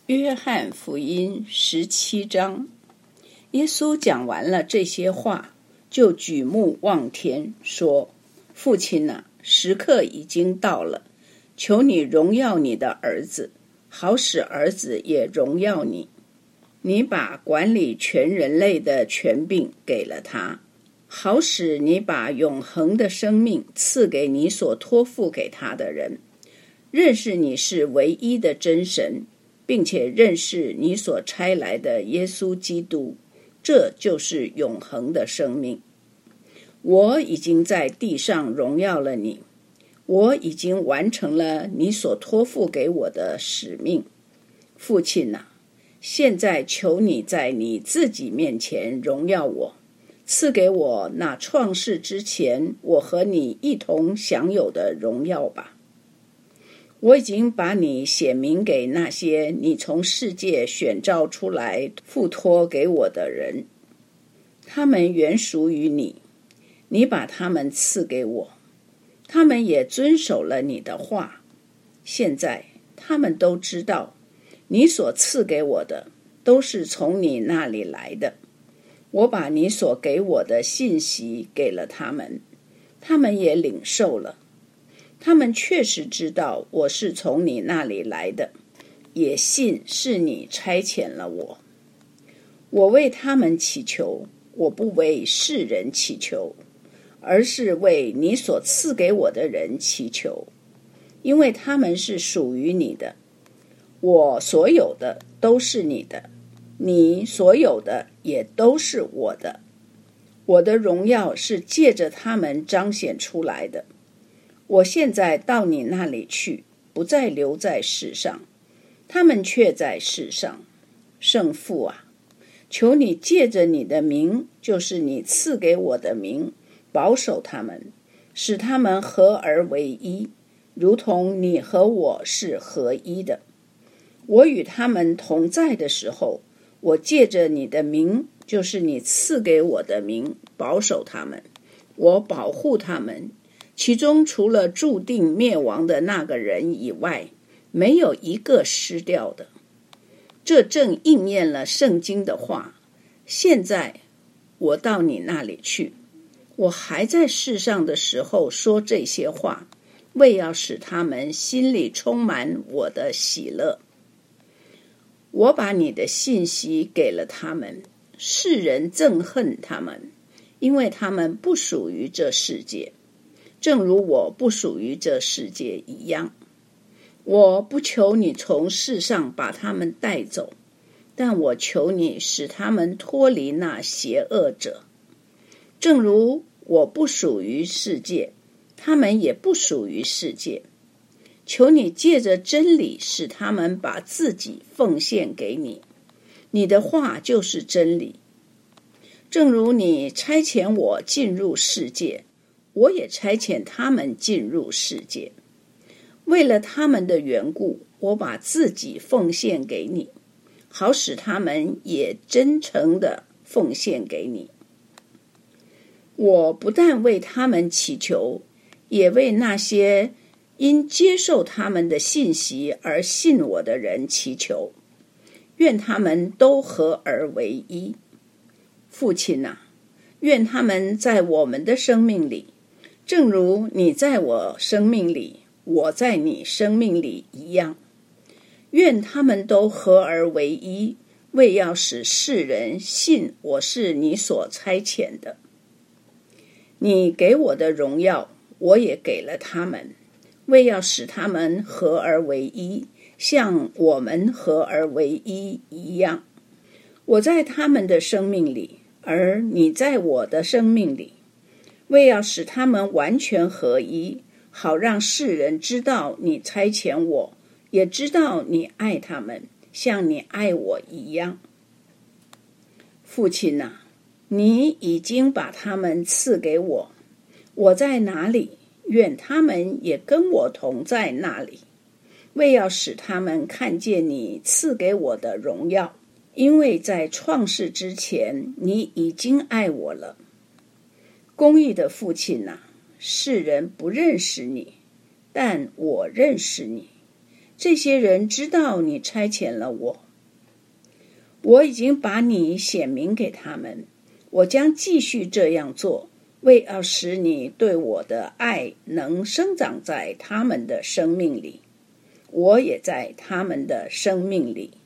约翰福音17章，耶稣讲完了这些话，就举目望天，说：父亲啊，时刻已经到了，求你荣耀你的儿子，好使儿子也荣耀你。你把管理全人类的权柄给了他，好使你把永恒的生命赐给你所托付给他的人，认识你是唯一的真神，并且认识你所差来的耶稣基督，这就是永恒的生命。我已经在地上荣耀了你，我已经完成了你所托付给我的使命。父亲啊，现在求你在你自己面前荣耀我，赐给我那创世之前我和你一同享有的荣耀吧。我已经把你显明给那些你从世界选召出来付托给我的人，他们原属于你，你把他们赐给我，他们也遵守了你的话。现在他们都知道，你所赐给我的都是从你那里来的。我把你所给我的信息给了他们，他们也领受了。他们确实知道我是从你那里来的，也信是你差遣了我。我为他们祈求，我不为世人祈求，而是为你所赐给我的人祈求，因为他们是属于你的。我所有的都是你的，你所有的也都是我的。我的荣耀是借着他们彰显出来的。我现在到你那里去，不再留在世上，他们却在世上。圣父啊，求你借着你的名，就是你赐给我的名，保守他们，使他们合而为一，如同你和我是合一的。我与他们同在的时候，我借着你的名，就是你赐给我的名，保守他们，我保护他们，其中除了注定灭亡的那个人以外，没有一个失掉的。这正应验了圣经的话：现在我到你那里去。我还在世上的时候说这些话，为要使他们心里充满我的喜乐。我把你的信息给了他们，世人憎恨他们，因为他们不属于这世界，正如我不属于这世界一样。我不求你从世上把他们带走，但我求你使他们脱离那邪恶者。正如我不属于世界，他们也不属于世界。求你借着真理使他们把自己奉献给你，你的话就是真理。正如你差遣我进入世界，我也差遣他们进入世界。为了他们的缘故，我把自己奉献给你，好使他们也真诚地奉献给你。我不但为他们祈求，也为那些因接受他们的信息而信我的人祈求，愿他们都合而为一。父亲啊，愿他们在我们的生命里，正如你在我生命里，我在你生命里一样。愿他们都合而为一，为要使世人信我是你所差遣的。你给我的荣耀，我也给了他们，为要使他们合而为一，像我们合而为一一样。我在他们的生命里，而你在我的生命里，为要使他们完全合一，好让世人知道你差遣我，也知道你爱他们，像你爱我一样。父亲啊，你已经把他们赐给我，我在哪里，愿他们也跟我同在那里，为要使他们看见你赐给我的荣耀，因为在创世之前，你已经爱我了。公义的父亲啊，世人不认识你，但我认识你。 这些人知道你差遣了我，我已经把你显明给他们，我将继续这样做，为要使你对我的爱能生长在他们的生命里，我也在他们的生命里。